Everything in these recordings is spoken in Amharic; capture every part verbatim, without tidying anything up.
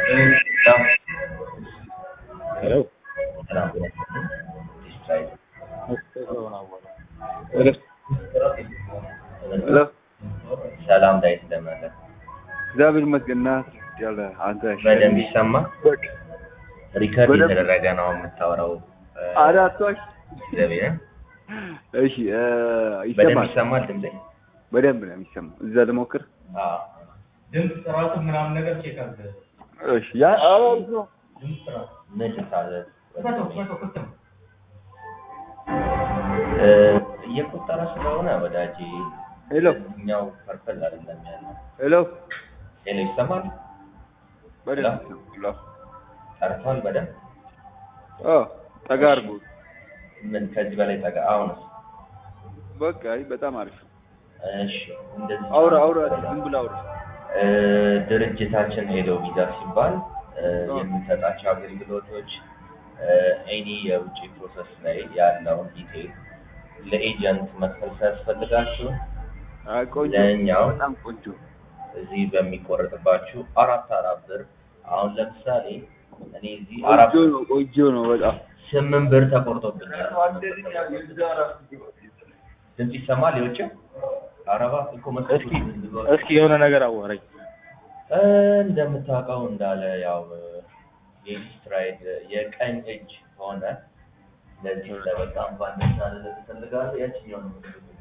Hello. Hello. ሰላም ዳይት ደመለ እግዚአብሔር ይመስገን። ያለ አንተ በደንብ ይሰማ ሪከርድ የተደረገ ነው የምታወራው። አዳቷሽ እግዚአብሔር እሺ በደንብ ይሰማል። ይሰማል ድምጼ በደንብ ነው የሚሰማው። እዛ ልሞክር። አዎ ድምጽ ጥራቱ ምናምን ነገር ቼክ አድርገህ እሺ ያ አራውሶ ድምጽ ጥራት ምን ታለ ፈቶ ፈቶ ከተም እ እየቆጠረ ስለሆነ ወዳጄ ሄሎ እኛው ፐርፐል አይደለም ያለው። ሄሎ ሄሎ ይሰማል በደንብ ነው። ጠርቷል በደንብ አዎ ጠጋርጉ ምን ከዚህ በላይ ጠጋ አሁንስ በቃ በጣም አሪፍ። እሺ እንደዚህ አውራ አውራ ዝም ብላ አውራ። እ ድርጅታችን ሄሎ ቪዛ ሲባል የምንሰጣቸው አገልግሎቶች ኤኒ የውጭ ፕሮሰስ ላይ ያለውን ዲቴል ለኤጀንት መክፈል ሲያስፈልጋችሁ ቆንጆ ለኛው በጣም ቆንጆ እዚህ በሚቆረጥባችሁ አራት አራት ብር አሁን ለምሳሌ እኔ እዚህ አራት ቆንጆ ነው ቆንጆ ነው በጣም ስምንት ብር ተቆርጦብኛል። ድምጽ ይሰማል ይወጭ አረባ እኮ መስኪ እስኪ የሆነ ነገር አዋራኝ። እንደምታውቀው እንዳለ ያው የስትራይድ የቀኝ እጅ ሆነ ለዚህ ለበጣም ባንደሳለ ለተፈልጋለ ያቺኛው ነው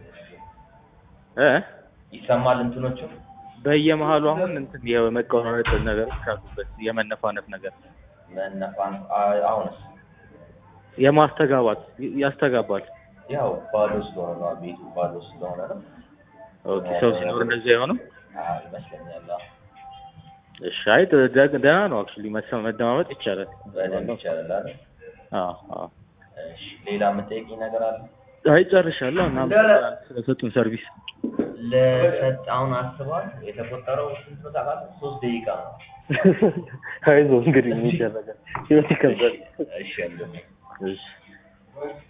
እ ይሰማል እንትኖቹ በየመሃሉ አሁን እንትን የመቆራረጥ ነገሮች አሉበት። የመነፋነፍ ነገር መነፋን አሁንስ የማስተጋባት ያስተጋባል። ያው ባዶ ስለሆነ ነው ቤቱ ባዶ ስለሆነ ነው። ኦኬ ሰው ሲኖር እንደዚህ አይሆንም? አዎ ይመስለኛል። እሺ አይ ደህና ነው አክቹሊ መደማመጥ ይቻላል። በደንብ ይቻላል አይደል? አዎ አዎ። እሺ ሌላ የምትጠይቂኝ ነገር አለ? አይ ጨርሻለሁ እና ስለሰጡን ሰርቪስ ለሰጣውን አስቧል። የተቆጠረው ስንት ነው ታውቃለህ? ሶስት ደቂቃ ነው። አይዞህ እንግዲህ ምን ይደረጋል? ህይወት ይከብዳል። እሺ አለ። እሺ